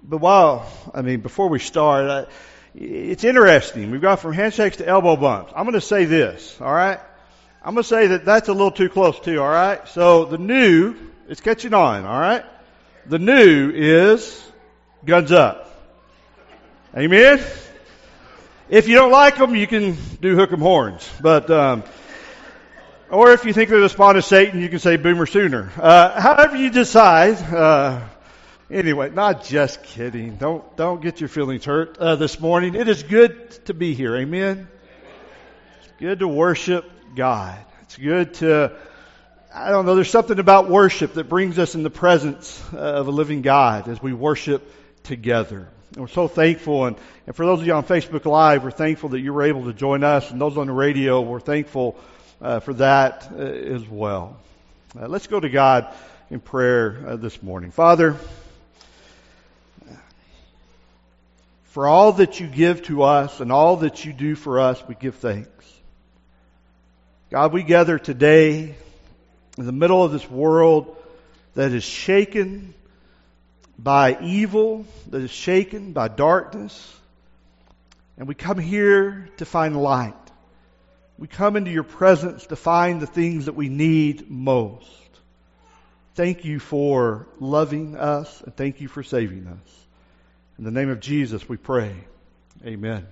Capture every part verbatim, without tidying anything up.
But while, I mean, before we start, I, it's interesting. We've gone from handshakes to elbow bumps. I'm going to say this, all right? I'm going to say that that's a little too close too, all right? So the new, it's catching on, all right? The new is guns up. Amen? If you don't like them, you can do hook 'em horns. But, um, or if you think they're the spawn of Satan, you can say boomer sooner. Uh, however you decide, uh, Anyway, not just kidding. Don't don't get your feelings hurt uh, this morning. It is good to be here. Amen. It's good to worship God. It's good to, I don't know, there's something about worship that brings us in the presence uh, of a living God as we worship together. And we're so thankful. And, and for those of you on Facebook Live, we're thankful that you were able to join us. And those on the radio, we're thankful uh, for that uh, as well. Uh, let's go to God in prayer uh, this morning. Father, for all that you give to us and all that you do for us, we give thanks. God, we gather today in the middle of this world that is shaken by evil, that is shaken by darkness. And we come here to find light. We come into your presence to find the things that we need most. Thank you for loving us and thank you for saving us. In the name of Jesus, we pray. Amen.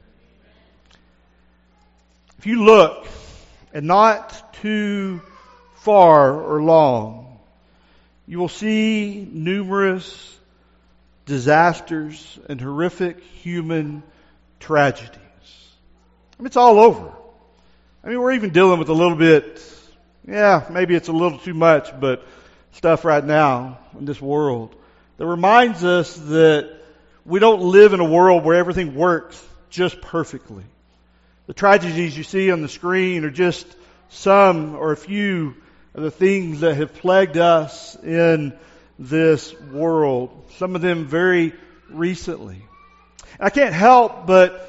If you look, and not too far or long, you will see numerous disasters and horrific human tragedies. I mean, it's all over. I mean, we're even dealing with a little bit, yeah, maybe it's a little too much, but stuff right now in this world that reminds us that we don't live in a world where everything works just perfectly. The tragedies you see on the screen are just some or a few of the things that have plagued us in this world. Some of them very recently. I can't help but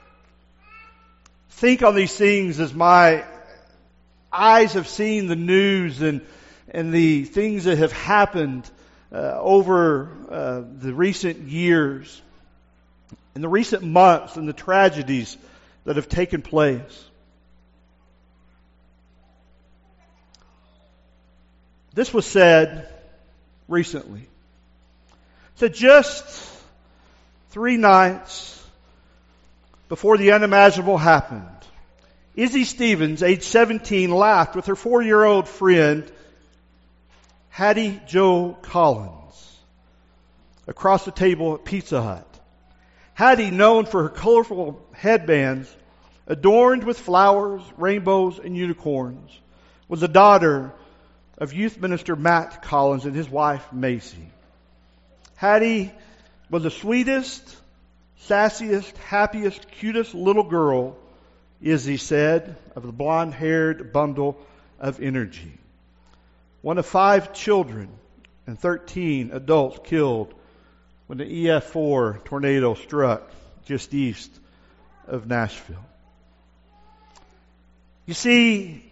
think on these things as my eyes have seen the news and, and the things that have happened Uh, over uh, the recent years, in the recent months, and the tragedies that have taken place. This was said recently. It said just three nights before the unimaginable happened, Izzy Stevens, age seventeen, laughed with her four-year-old friend Hattie Jo Collins across the table at Pizza Hut. Hattie, known for her colorful headbands adorned with flowers, rainbows, and unicorns, was the daughter of youth minister Matt Collins and his wife Macy. Hattie was the sweetest, sassiest, happiest, cutest little girl, Izzy said, of the blonde-haired bundle of energy. One of five children and thirteen adults killed when the E F four tornado struck just east of Nashville. You see,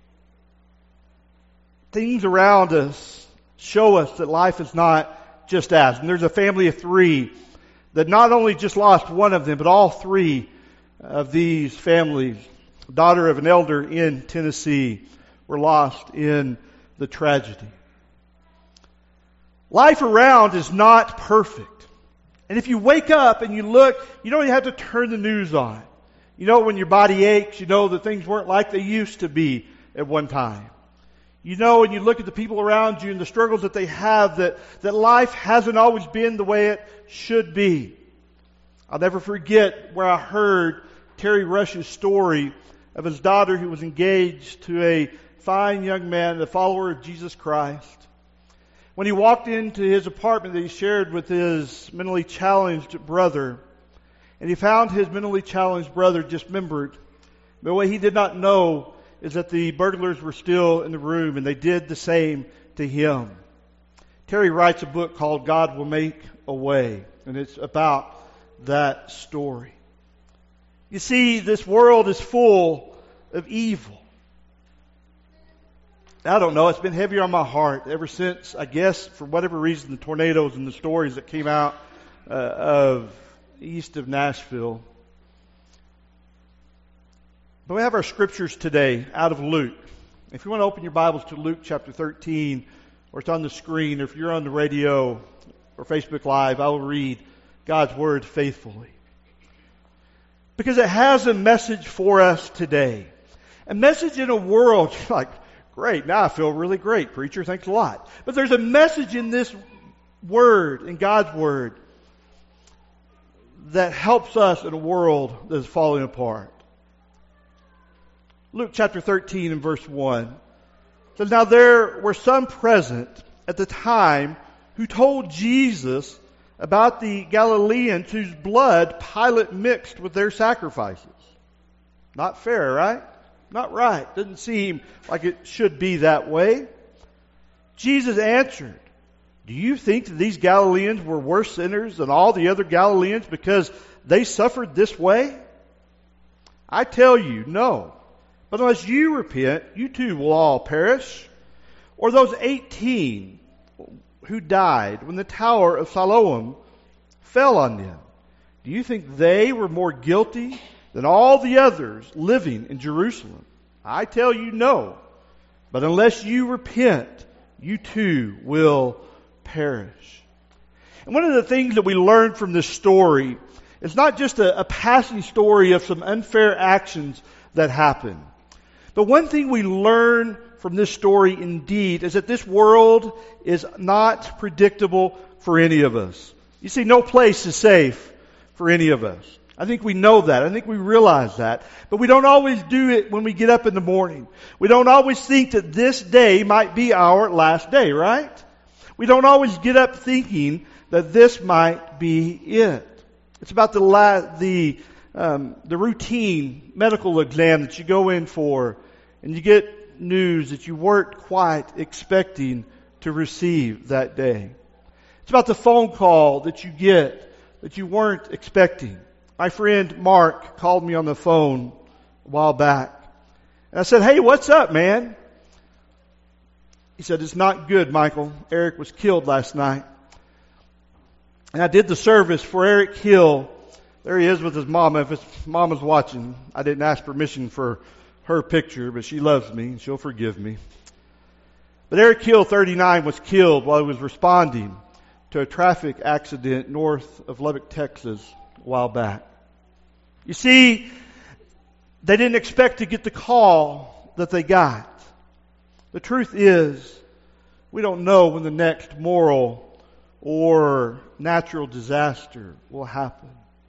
things around us show us that life is not just as. And there's a family of three that not only just lost one of them, but all three of these families, daughter of an elder in Tennessee, were lost in the tragedy. Life around is not perfect. And if you wake up and you look, you don't even have to turn the news on. You know when your body aches, you know that things weren't like they used to be at one time. You know when you look at the people around you and the struggles that they have, that, that life hasn't always been the way it should be. I'll never forget where I heard Terry Rush's story of his daughter who was engaged to a fine young man, a follower of Jesus Christ. When he walked into his apartment that he shared with his mentally challenged brother, and he found his mentally challenged brother dismembered, but what he did not know is that the burglars were still in the room, and they did the same to him. Terry writes a book called God Will Make a Way, and it's about that story. You see, this world is full of evil. I don't know, it's been heavier on my heart ever since, I guess, for whatever reason, the tornadoes and the stories that came out uh, of east of Nashville. But we have our scriptures today out of Luke. If you want to open your Bibles to Luke chapter thirteen, or it's on the screen, or if you're on the radio or Facebook Live, I will read God's Word faithfully. Because it has a message for us today. A message in a world, like, great, now I feel really great, preacher, thanks a lot. But there's a message in this Word, in God's Word, that helps us in a world that is falling apart. Luke chapter thirteen and verse one says, "Now there were some present at the time who told Jesus about the Galileans whose blood Pilate mixed with their sacrifices." Not fair, right? Not right. Doesn't seem like it should be that way. Jesus answered, "Do you think that these Galileans were worse sinners than all the other Galileans because they suffered this way? I tell you, no. But unless you repent, you too will all perish. Or those eighteen who died when the tower of Siloam fell on them, do you think they were more guilty than all the others living in Jerusalem? I tell you, no. But unless you repent, you too will perish." And one of the things that we learn from this story is not just a, a passing story of some unfair actions that happen. But one thing we learn from this story indeed is that this world is not predictable for any of us. You see, no place is safe for any of us. I think we know that. I think we realize that. But we don't always do it when we get up in the morning. We don't always think that this day might be our last day, right? We don't always get up thinking that this might be it. It's about the la- the um, the routine medical exam that you go in for, and you get news that you weren't quite expecting to receive that day. It's about the phone call that you get that you weren't expecting. My friend Mark called me on the phone a while back. And I said, "Hey, what's up, man?" He said, "It's not good, Michael. Eric was killed last night." And I did the service for Eric Hill. There he is with his mama. If his mama's watching, I didn't ask permission for her picture, but she loves me and she'll forgive me. But Eric Hill, thirty-nine, was killed while he was responding to a traffic accident north of Lubbock, Texas, a while back. You see, they didn't expect to get the call that they got. The truth is, we don't know when the next moral or natural disaster will happen.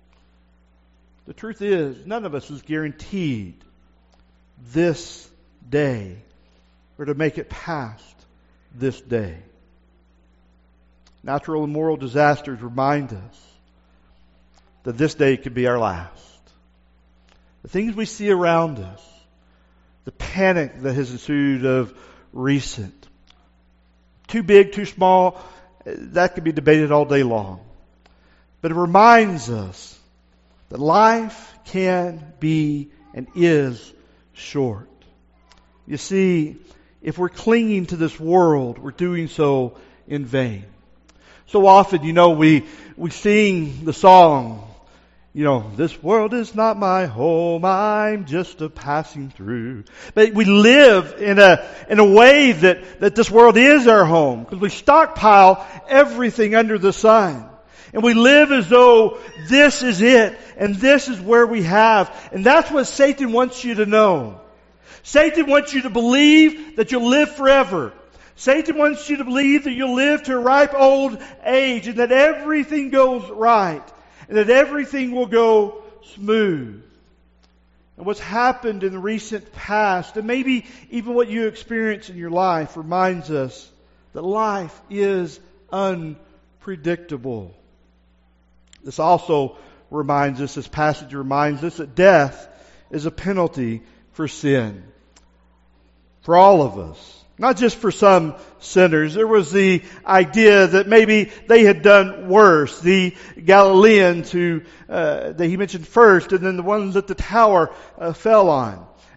The truth is, none of us is guaranteed this day or to make it past this day. Natural and moral disasters remind us that this day could be our last. The things we see around us, the panic that has ensued of recent, too big, too small, that could be debated all day long. But it reminds us that life can be and is short. You see, if we're clinging to this world, we're doing so in vain. So often, you know, we, we sing the song, you know, "This world is not my home, I'm just a passing through." But we live in a, in a way that, that this world is our home, because we stockpile everything under the sun. And we live as though this is it, and this is where we have. And that's what Satan wants you to know. Satan wants you to believe that you'll live forever. Satan wants you to believe that you'll live to a ripe old age, and that everything goes right, and that everything will go smooth. And what's happened in the recent past, and maybe even what you experience in your life, reminds us that life is unpredictable. This also reminds us, this passage reminds us that death is a penalty for sin. For all of us. Not just for some sinners. There was the idea that maybe they had done worse. The Galileans who uh, that he mentioned first, and then the ones that the tower uh, fell on.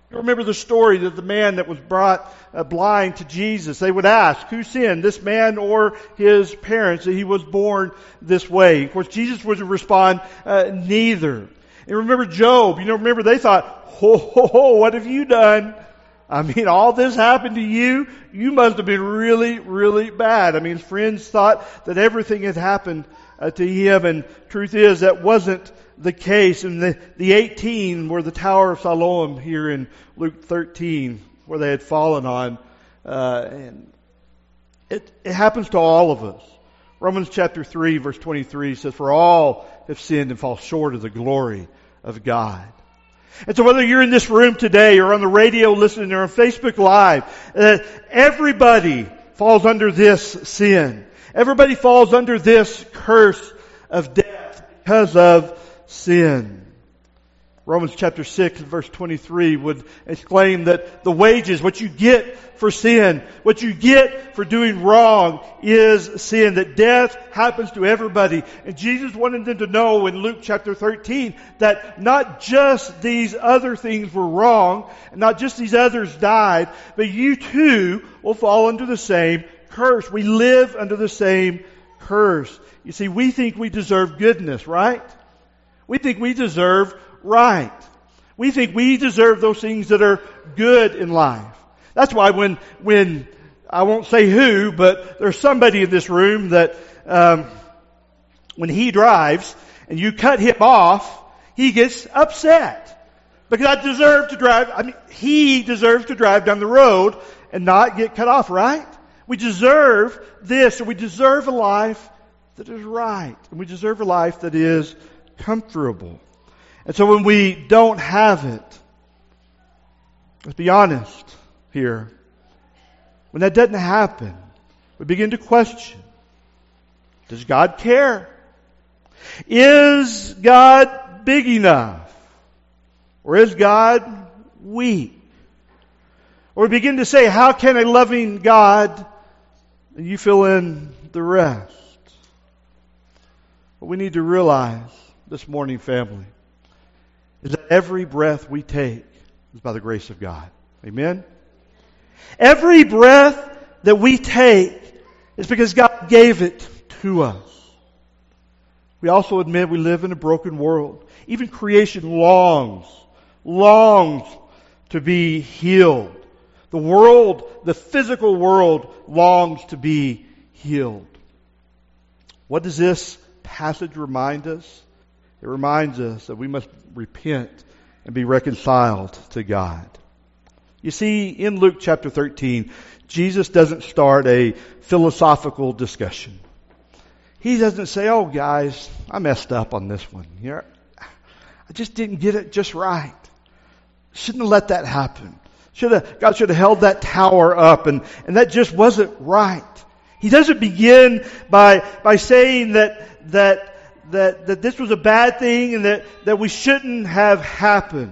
You remember the story that the man that was brought uh, blind to Jesus, they would ask, who sinned, this man or his parents, that he was born this way? Of course, Jesus would respond, uh, neither. And remember Job, you know, remember they thought, ho, ho, ho, what have you done? I mean, all this happened to you? You must have been really, really bad. I mean, his friends thought that everything had happened uh, to him, and truth is that wasn't the case. And the, the eighteen were the Tower of Siloam here in Luke thirteen, where they had fallen on. Uh, and it, it happens to all of us. Romans chapter three, verse twenty-three says, for all have sinned and fall short of the glory of God. And so whether you're in this room today or on the radio listening or on Facebook Live, uh, everybody falls under this sin. Everybody falls under this curse of death because of sin. Romans chapter six verse twenty-three would exclaim that the wages, what you get for sin, what you get for doing wrong is sin, that death happens to everybody. And Jesus wanted them to know in Luke chapter thirteen that not just these other things were wrong, and not just these others died, but you too will fall under the same curse. We live under the same curse. You see, we think we deserve goodness, right? We think we deserve right. We think we deserve those things that are good in life. That's why when, when, I won't say who, but there's somebody in this room that, um, when he drives and you cut him off, he gets upset. Because I deserve to drive, I mean, he deserves to drive down the road and not get cut off, right? We deserve this, and we deserve a life that is right. And we deserve a life that is comfortable. And so when we don't have it, let's be honest here, when that doesn't happen, we begin to question, does God care? Is God big enough? Or is God weak? Or we begin to say, how can a loving God, and you fill in the rest? What we need to realize this morning, family, is that every breath we take is by the grace of God. Amen? Every breath that we take is because God gave it to us. We also admit we live in a broken world. Even creation longs, longs to be healed. The world, the physical world, longs to be healed. What does this passage remind us? It reminds us that we must repent and be reconciled to God. You see, in Luke chapter thirteen, Jesus doesn't start a philosophical discussion. He doesn't say, oh guys, I messed up on this one. Here, I just didn't get it just right. Shouldn't have let that happen. Should have, God should have held that tower up, and, and that just wasn't right. He doesn't begin by by saying that that that that this was a bad thing and that, that we shouldn't have happened.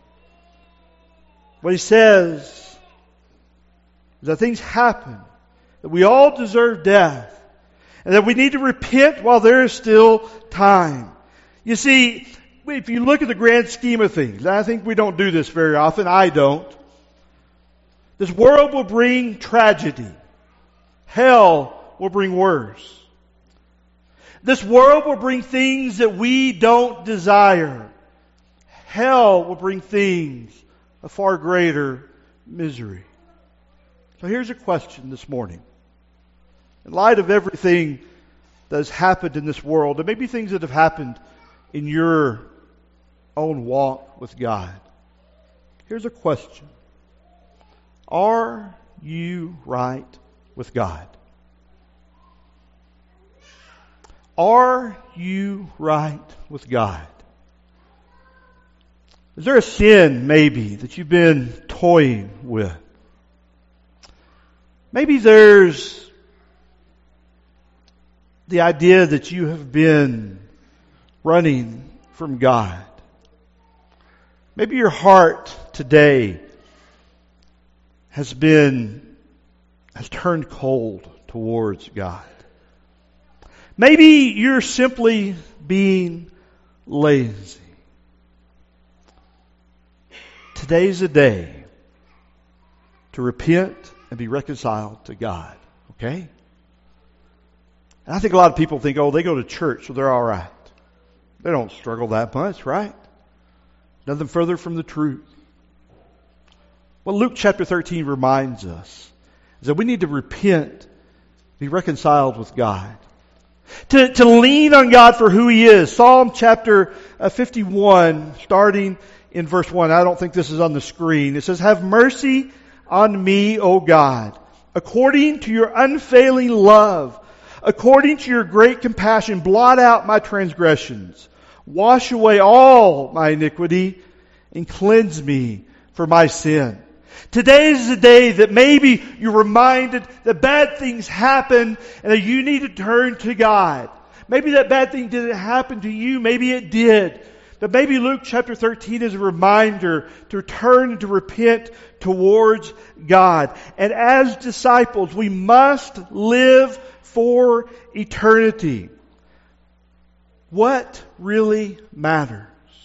What he says is that things happen, that we all deserve death, and that we need to repent while there is still time. You see, if you look at the grand scheme of things, and I think we don't do this very often, I don't, this world will bring tragedy. Hell will bring worse. This world will bring things that we don't desire. Hell will bring things of far greater misery. So here's a question this morning. In light of everything that has happened in this world, and maybe things that have happened in your own walk with God, here's a question. Are you right with God? Are you right with God? Is there a sin, maybe, that you've been toying with? Maybe there's the idea that you have been running from God. Maybe your heart today has been, has turned cold towards God. Maybe you're simply being lazy. Today's a day to repent and be reconciled to God. Okay? And I think a lot of people think, oh, they go to church, so they're all right. They don't struggle that much, right? Nothing further from the truth. What Luke chapter thirteen reminds us is that we need to repent, be reconciled with God. To, to lean on God for who He is. Psalm chapter fifty-one, starting in verse one. I don't think this is on the screen. It says, "Have mercy on me, O God, according to your unfailing love, according to your great compassion, blot out my transgressions. Wash away all my iniquity and cleanse me from my sin." Today is the day that maybe you're reminded that bad things happen and that you need to turn to God. Maybe that bad thing didn't happen to you. Maybe it did. But maybe Luke chapter thirteen is a reminder to turn and to repent towards God. And as disciples, we must live for eternity. What really matters?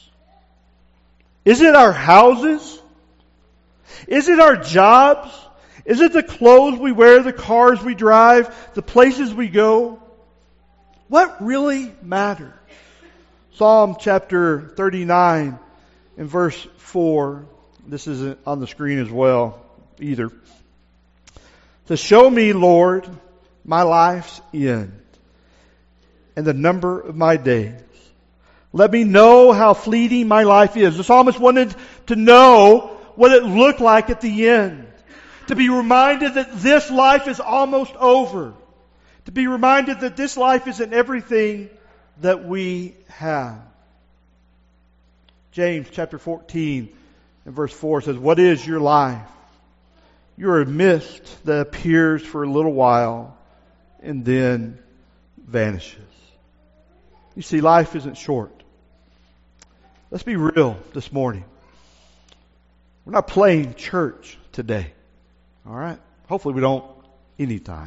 Is it our houses? Is it our jobs? Is it the clothes we wear, the cars we drive, the places we go? What really matters? Psalm chapter thirty-nine and verse four. This isn't on the screen as well either. To show me, Lord, my life's end and the number of my days. Let me know how fleeting my life is. The psalmist wanted to know what it looked like at the end. To be reminded that this life is almost over. To be reminded that this life isn't everything that we have. James chapter fourteen and verse four says, "What is your life? You are a mist that appears for a little while and then vanishes." You see, life isn't short. Let's be real this morning. We're not playing church today. All right? Hopefully we don't anytime.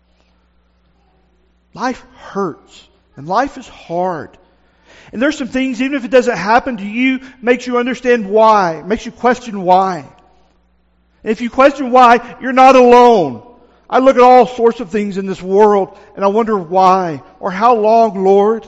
Life hurts. And life is hard. And there's some things, even if it doesn't happen to you, makes you understand why. Makes you question why. And if you question why, you're not alone. I look at all sorts of things in this world and I wonder why. Or how long, Lord?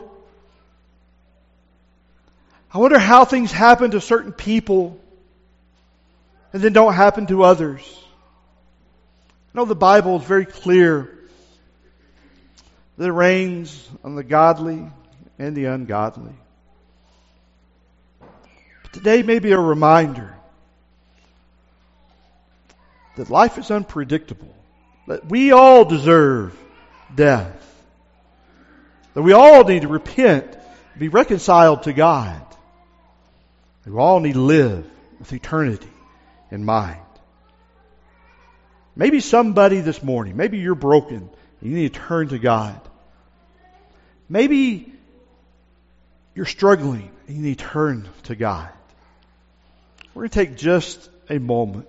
I wonder how things happen to certain people and then don't happen to others. I know the Bible is very clear that it rains on the godly and the ungodly. But today may be a reminder that life is unpredictable, that we all deserve death, that we all need to repent, be reconciled to God, that we all need to live with eternity in mind. Maybe somebody this morning, maybe you're broken, you need to turn to God. Maybe you're struggling and you need to turn to God. We're going to take just a moment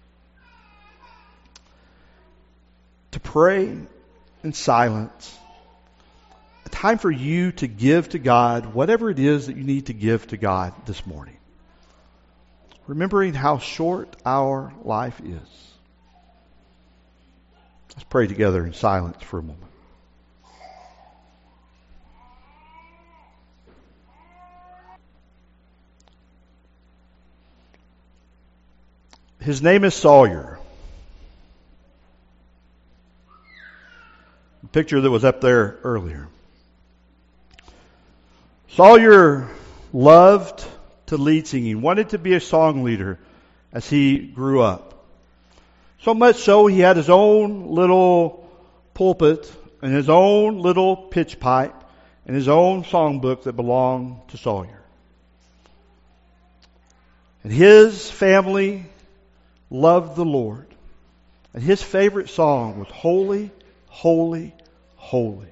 to pray in silence. A time for you to give to God whatever it is that you need to give to God this morning. Remembering how short our life is. Let's pray together in silence for a moment. His name is Sawyer. The picture that was up there earlier. Sawyer loved to lead singing, wanted to be a song leader as he grew up. So much so he had his own little pulpit and his own little pitch pipe and his own songbook that belonged to Sawyer. And his family loved the Lord. And his favorite song was Holy, Holy, Holy.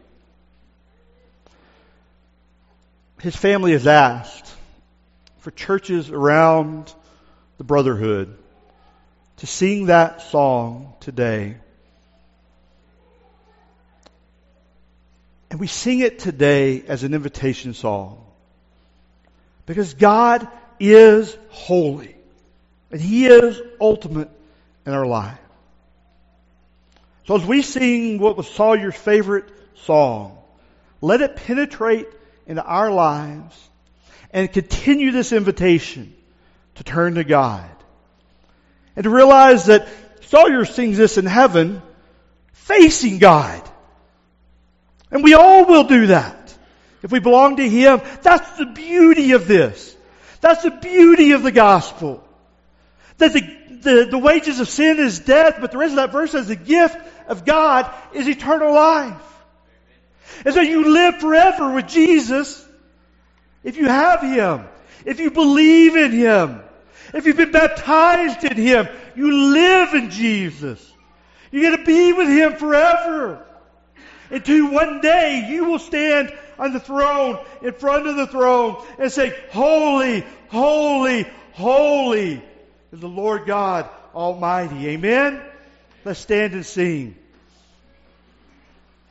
His family has asked for churches around the Brotherhood to sing that song today. And we sing it today as an invitation song. Because God is holy. And He is ultimate in our life. So as we sing what was Sawyer's favorite song, let it penetrate into our lives and continue this invitation to turn to God. And to realize that Sawyer sings this in heaven, facing God. And we all will do that. If we belong to Him, that's the beauty of this. That's the beauty of the gospel. That the, the, the wages of sin is death, but the rest of that verse says the gift of God is eternal life. And so you live forever with Jesus if you have Him. If you believe in Him. If you've been baptized in Him. You live in Jesus. You get to be with Him forever. Until one day you will stand on the throne, in front of the throne, and say, Holy, holy, holy is the Lord God Almighty. Amen? Let's stand and sing.